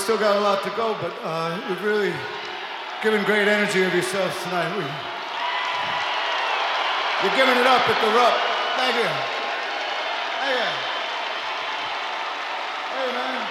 still got a lot to go, but you've really given great energy of yourselves tonight. You're giving it up at the Rupp. Thank you. Thank you. Hey, man.